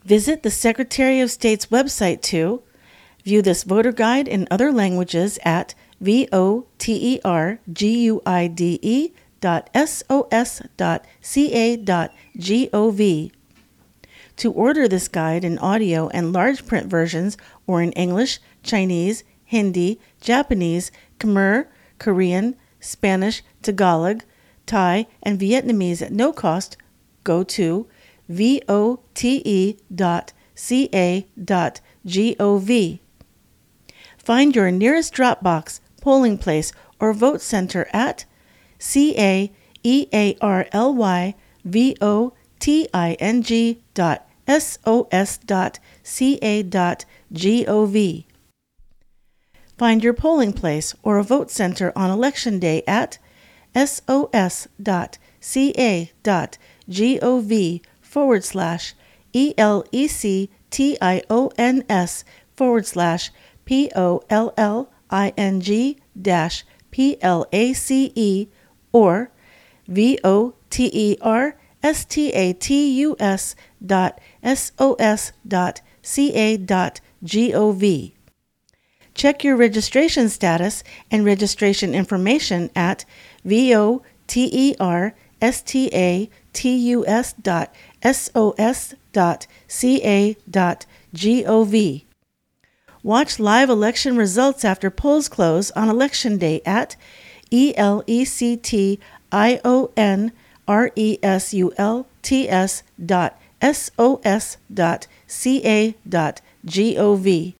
Visit the Secretary of State's website to view this voter guide in other languages at voterguide.sos.ca.gov. To order this guide in audio and large print versions or in English, Chinese, Hindi, Japanese, Khmer, Korean, Spanish, Tagalog, Thai, and Vietnamese at no cost, go to vote.ca.gov. Find your nearest drop box, polling place, or vote center at caearlyvoting.sos.ca.gov. Find your polling place or a vote center on Election Day at sos.gov/elections-polling or voterstatus.sos.ca.gov. Check your registration status and registration information at voterstatus.sos.ca.gov. Watch live election results after polls close on Election Day at electionresults.sos.ca.gov.